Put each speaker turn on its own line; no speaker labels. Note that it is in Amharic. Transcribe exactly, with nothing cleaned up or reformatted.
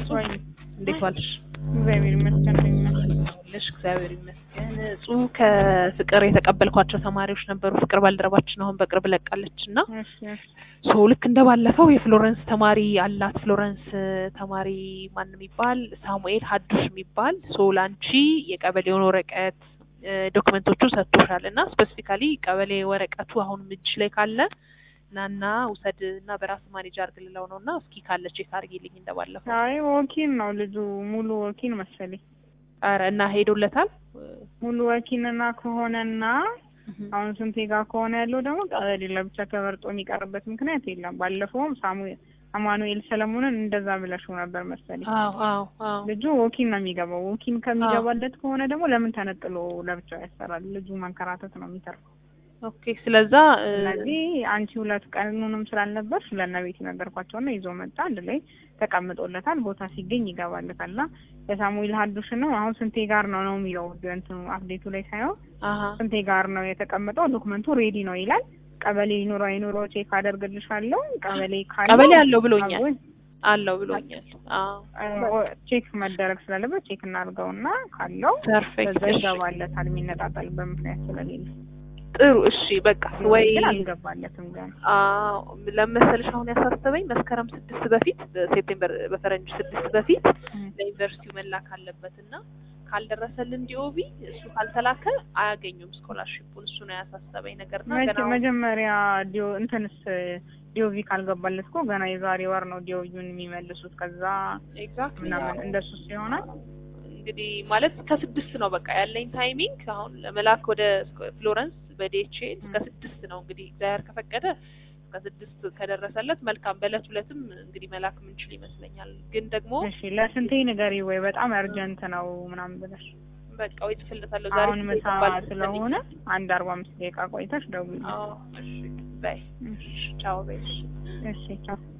ወይ
እንዴት ዋልሽ?
እግዚአብሔር ይመስገን
ልሽ እግዚአብሔር ይመስገን። ጹ ከፍቅር የተቀበልኳቸው ተማሪዎች ነበሩ። ፍቅር ባልደረባችን አሁን በቅርብ ለቃለችና
እሺ
ሶ ልክ እንደባለፈው የፍሎረንስ ተማሪ አላት። ፍሎረንስ ተማሪ ማን የሚባል ሳሙኤል ሀዱሽ የሚባል ሶ ላንቺ የቀበሌውን ወረቀት ዶክመንቶቹ ሰጥቶሻልና ስፔሲፊካሊ ቀበሌ ወረቀቱ አሁን እጅሽ ላይ ካለ ናና ውሰድና በራስ ማኔጅ አርግልለው ነውና እስኪ ካለ ቼክ አርጊልኝ እንደባለፈው።
አይ ወኪል ነው ልጁ ሙሉ ወኪል መሰለኝ።
አረ እና ሄዶለታል
ሙሉ ወኪልና ከሆነና አሁን ስንቴ ጋር ከሆነ ያለው ደግሞ ቀበሌ ለብቻ ተመርጦ የሚቀርበት ምክንያት የለም። ባለፈውም ሳሙኤል አማኑኤል ሰለሞንን እንደዛ ብለሽው ነበር መሰለኝ።
አዎ አዎ አዎ
ልጁ ወኪል ነው የሚገባው። ወኪል ከሚገባለት ከሆነ ደግሞ ለምን ተነጥሎ ለብቻው ያሰራል? ልጁ መንከራተት ነው የሚተርፈው።
ኦኬ ስለዛ
ስለዚህ አንቺ ሁለት ቀኑንም ስላልነበርሽ ለነቤት ነገርኳቸውና ይዞ መጣ። አንድ ላይ ተቀምጦለታል። ቦታ ሲገኝ ይገባለታልና የሳሙኤል ሀዱሽ ነው አሁን ስንቴ ጋር ነው ነው የሚለው እንትኑ አፕዴቱ ላይ ሳይሆን
አሃ
ስንቴ ጋር ነው የተቀመጠው። ዶክመንቱ ሬዲ ነው ይላል። ቀበሌ ይኑሮ አይኑሮ ቼክ አደርግልሻለሁ። ቀበሌ ካለ
ቀበሌ አለው ብሎኛል አለው ብሎኛል። አዎ
ቼክ መደረግ ስላለበት ቼክ እናድርገውና ካለው
ፐርፌክት
ይገባለታል። የሚነጣጠልበት ምክንያት ስለሌለ
ጥሩ እሺ በቃ ወይ
አልገባለትም ገና።
አዎ ለምሳሌ አሁን ያሳሰበኝ መስከረም ስድስት በፊት ሴፕቴምበር በፈረንጅ ስድስት በፊት ለዩኒቨርሲቲው መላክ አለበትና ካልደረሰልን ዲኦቪ እሱ ካልተላከ አያገኙም ስኮላርሺፑን። እሱ ነው ያሳሰበኝ ነገርና ገና
መጀመሪያ ዲኦ እንትንስ ዲኦቪ ካልገባለት እኮ ገና የዛሬ ወር ነው ዲኦቪውን የሚመልሱት። ከዛ
ኤግዛክትሊ
ምናምን እንደሱ ይሆናል
እንግዲህ ማለት ከስድስት ነው በቃ ያለኝ ታይሚንግ። አሁን ለመላክ ወደ ፍሎረንስ በዲኤችኤል እስከ ስድስት ነው እንግዲህ እግዚአብሔር ከፈቀደ እስከ ስድስት ከደረሰለት መልካም። በእለት ሁለትም እንግዲህ መላክ ምንችል ይመስለኛል። ግን ደግሞ
እሺ ለስንቴ ንገሪ ወይ በጣም አርጀንት ነው ምናምን ብለሽ
በቃ ወይ ጽፍልታለሁ ዛሬ
አሁን ምሳ ስለሆነ አንድ አርባ አምስት ደቂቃ ቆይተሽ ደውዪ።
አዎ እሺ ባይ ቻው ባይ
እሺ ቻው